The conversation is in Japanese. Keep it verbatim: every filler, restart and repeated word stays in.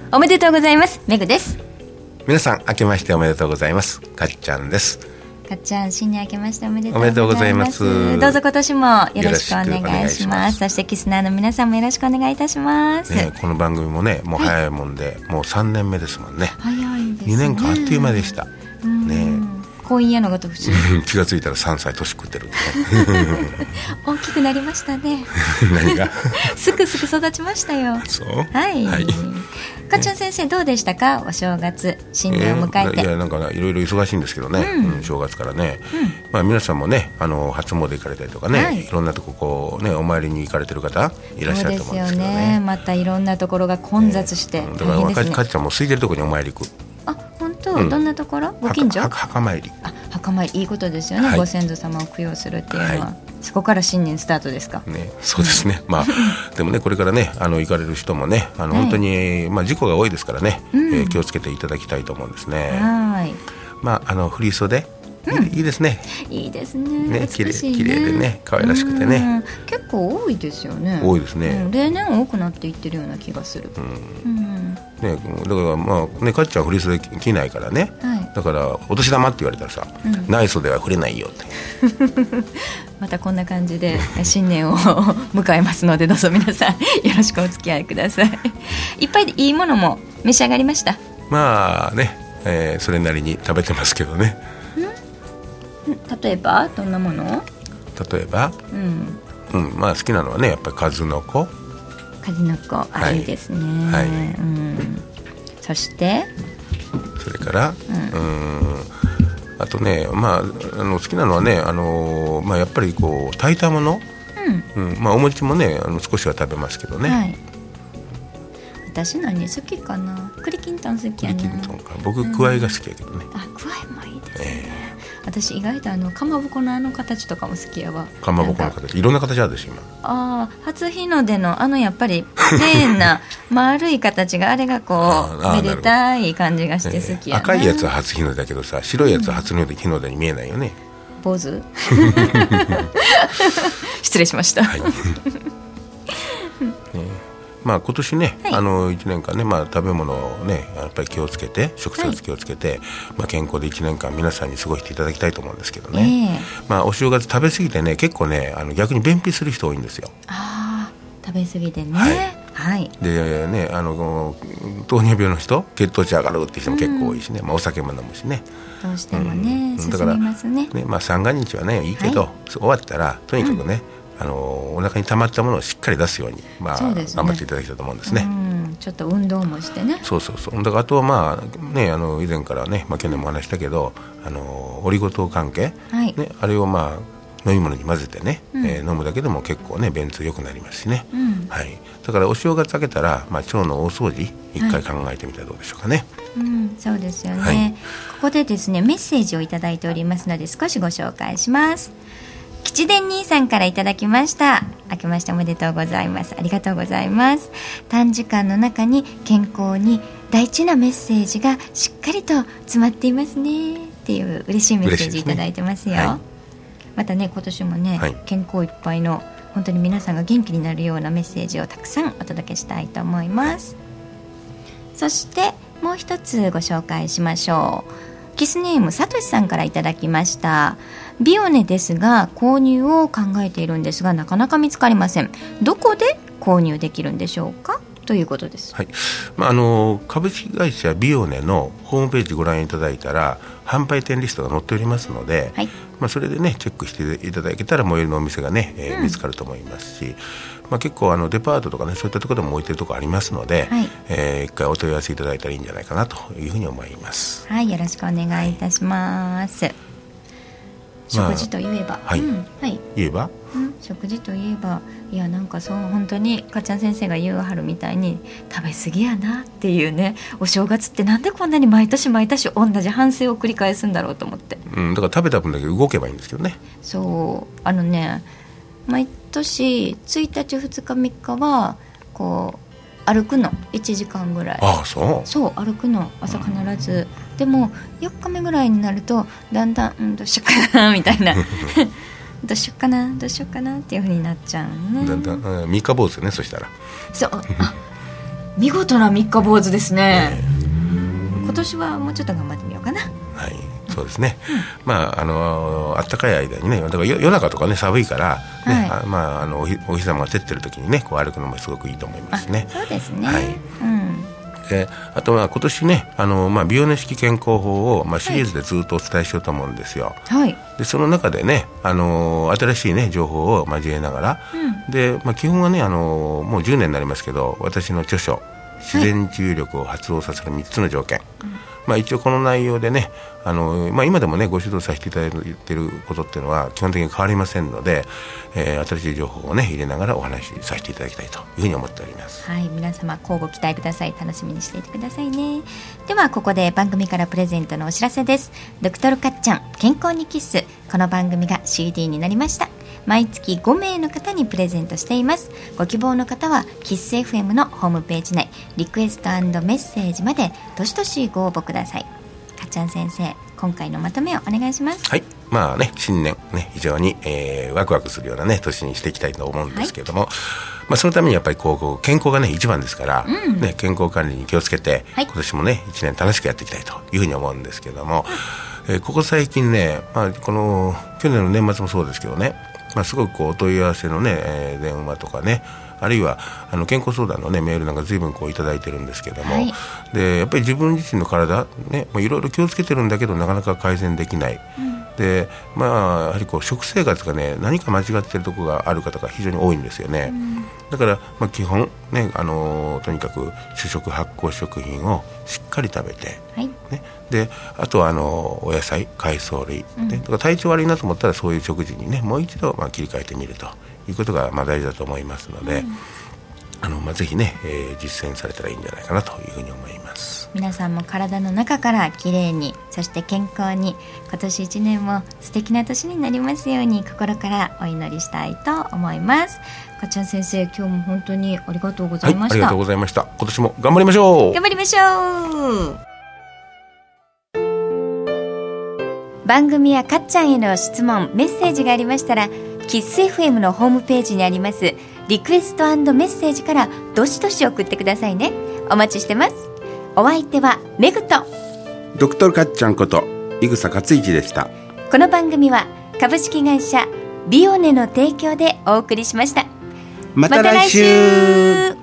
おめでとうございます。めぐです。 皆さん明けましておめでとうございます。かっちゃんです。 かっちゃん、新年明けましておめでとうございます。おめでとうございます。どうぞ今年もよろしくお願いします。そしてキスナーの皆さんもよろしくお願いいたします、 ね、この番組もねもう早いもんで、はい、もうさんねんめですもんね。 早いですね。 にねんかんあっという間でした、ね、 婚姻やのごとく気がついたらさんさい年食ってる、ね、 大きくなりましたね何がすくすく育ちましたよ。 そう、 はい、 はい、 かっちゃん先生どうでしたか、お正月新年を迎えて。 えー、いやなんかいろいろ忙しいんですけどね、うんうん、正月からね、うんまあ、皆さんもねあの初詣行かれたりとかね、はい、いろんなとここう、ね、お参りに行かれてる方いらっしゃると思うんですけどね。そうですよね、 またいろんなところが混雑して、 えー、だからかっちゃんも空いてるところにお参り行く。 あ、本当、うん、どんなところ？ご近所？ 墓参り。 あ、墓参りいいことですよね、はい、ご先祖様を供養するっていうのは、はい、そこから新年スタートですか、 ね、そうですね、うん、まあでもねこれからねあの行かれる人もねあの、はい、本当に、まあ、事故が多いですからね、うんえー、気をつけていただきたいと思うんですね。はい、まああの振り袖うん、いいですね。 いいですね。 きれいでね可愛らしくてね。 結構多いですよね。 多いですね、 うん、例年多くなっていってるような気がする。うんうんね、だからまあねかっちゃん振り袖着ないからね、はい、だからお年玉って言われたらさ、うん、ない袖は振れないよってまたこんな感じで新年を迎えますのでどうぞ皆さんよろしくお付き合いくださいいっぱいいいものも召し上がりました。 まあね、えー、それなりに食べてますけどね。 例えばどんなもの？ 例えば、うんうんまあ、好きなのはねやっぱり数の子。 数の子、あ、はい、いいですね、はいうん、そしてそれから、うん、うんあとね、まあ、あの好きなのはね、あのまあ、やっぱりこう炊いたもの、うんうんまあ、お餅もねあの少しは食べますけどね、はい、 私何好きかな。栗きんとん好きやな。 栗きんとんか。僕くわいが好きやけどね、 うん、あくわいもいいですね、えー私意外とあのかまぼこのあの形とかも好きやわ。 かまぼこの形いろんな形あるでしょ今。 ああ初日の出のあのやっぱりプレーンな丸い形があれがこうめでたい感じがして好きやな、 えー、赤いやつは初日の出だけどさ白いやつは初日の出に見えないよね、 うん、坊主失礼しました、はいねまあ、今年ね、はい、あのいちねんかんね、まあ、食べ物をねやっぱり気をつけて食生活気をつけて、はいまあ、健康でいちねんかん皆さんに過ごしていただきたいと思うんですけどね、えーまあ、お正月食べ過ぎてね結構ねあの逆に便秘する人多いんですよ。 あ食べ過ぎてね、はいはい、 でねあの糖尿病の人血糖値上がるって人も結構多いしね、うんまあ、お酒も飲むしねどうしてもね、うん、進みますね。 ね、まあ、三が日はねいいけど、はい、終わったらとにかくね、うん、あのお腹に溜まったものをしっかり出すように、まあ、ね、頑張っていただきたいと思うんですね、うん、 ちょっと運動もしてね。 そうそうそうだからあとはまあねあの以前からね、まあ、去年も話したけどあのオリゴ糖関係、はいね、あれをまあ飲み物に混ぜてね、うんえー、飲むだけでも結構ね便通良くなりますしね、うんはい、だからお正月明けたら、まあ、腸の大掃除一回考えてみたらどうでしょうかね、 はいうん、そうですよね、はい、ここでですねメッセージをいただいておりますので少しご紹介します。吉伝兄さんからいただきました。明けましておめでとうございます。ありがとうございます。短時間の中に健康に大事なメッセージがしっかりと詰まっていますねっていう嬉しいメッセージいただいてますよ。またね今年もね、はい、健康いっぱいの本当に皆さんが元気になるようなメッセージをたくさんお届けしたいと思います。そしてもう一つご紹介しましょう。キスネームさとしさんからいただきました。ビオネですが購入を考えているんですがなかなか見つかりません。どこで購入できるんでしょうかということです、 はいまあ、あの株式会社ビオネのホームページご覧いただいたら販売店リストが載っておりますので、はいまあ、それでねチェックしていただけたら最寄りのお店がね、えーうん、見つかると思いますし、まあ、結構あのデパートとかねそういったところでも置いてるところありますので、はいえー、一回お問い合わせいただいたらいいんじゃないかなというふうに思います。 はい、よろしくお願いいたします、はい食事といえば、まあはいうんはい、 言えば、 うん、食事といえばいやなんかそう本当にかっちゃん先生が言うはるみたいに食べ過ぎやなっていうねお正月ってなんでこんなに毎年毎年同じ反省を繰り返すんだろうと思って、 うん、だから食べた分だけ動けばいいんですけどね。 そうあのね毎年ついたちふつかみっかはこう歩くのいちじかんぐらい。 ああそうそう歩くの朝必ず、うん、でもよっかめぐらいになるとだんだん、うん、どうしようかなみたいなどうしようかなどうしようかなっていう風になっちゃうね。 だんだん三日坊主ねそしたらそうあ見事な三日坊主ですね、えー、今年はもうちょっと頑張ってみようかな。 はい、そうですね、うん、まああのあったかい間にね、だから夜中とかね寒いからね、はい、あまああのお日、お日様が照ってる時にねこう歩くのもすごくいいと思いますね。 そうですね、 はい、うん、であとは今年ねあの、まあ、美容寝式健康法を、まあ、シリーズでずっとお伝えしようと思うんですよ、はい、でその中でねあの新しい、ね、情報を交えながら、うん、でまあ、基本はねあのもうじゅうねんになりますけど私の著書自然治癒力を発動させるみっつの条件、はい、まあ、一応この内容でねあの、まあ、今でもねご指導させていただいていることっていうのは基本的に変わりませんので、えー、新しい情報をね入れながらお話しさせていただきたいというふうに思っております。 はい、皆様交互期待ください。楽しみにしていてくださいね。ではここで番組からプレゼントのお知らせです。ドクトルかっちゃん健康にキッス、この番組が シーディー になりました。毎月ごめいの方にプレゼントしています。ご希望の方はキッス エフエム のホームページ内リクエスト&メッセージまでどしどしご応募ください。かっちゃん先生、今回のまとめをお願いします。 はい、まあね新年ね非常に、えー、ワクワクするようなね年にしていきたいと思うんですけれども、はい、まあ、そのためにやっぱりこう健康がね一番ですから、うんね、健康管理に気をつけて、はい、今年もねいちねん楽しくやっていきたいというふうに思うんですけれども、うん、えー、ここ最近ね、まあ、この去年の年末もそうですけどね、まあ、すごくこうお問い合わせのね、えー、電話とかねあるいはあの健康相談の、ね、メールなんか随分こういただいてるんですけども、はい、でやっぱり自分自身の体ねいろいろ気をつけてるんだけどなかなか改善できない、うん、でまあやはりこう食生活がね何か間違ってるところがある方が非常に多いんですよね、うん、だから、まあ、基本ねあのとにかく主食発酵食品をしっかり食べて、はい、ね、であとはあのお野菜海藻類、うん、だから体調悪いなと思ったらそういう食事にねもう一度まあ切り替えてみるということがまあ大事だと思いますので、うん、あのまあ、ぜひね、えー、実践されたらいいんじゃないかなというふうに思います。 皆さんも体の中からきれいに、そして健康に、今年いちねんも素敵な年になりますように心からお祈りしたいと思います。かっちゃん先生、今日も本当にありがとうございました。 はい、ありがとうございました。今年も頑張りましょう。 頑張りましょう。番組やかっちゃんへの質問メッセージがありましたらキッス エフエム のホームページにありますリクエスト&メッセージからどしどし送ってくださいね。お待ちしてます。お相手はメグとドクトルかっちゃんこと井草克一でした。 この番組は株式会社ビオネの提供でお送りしました。 また来週。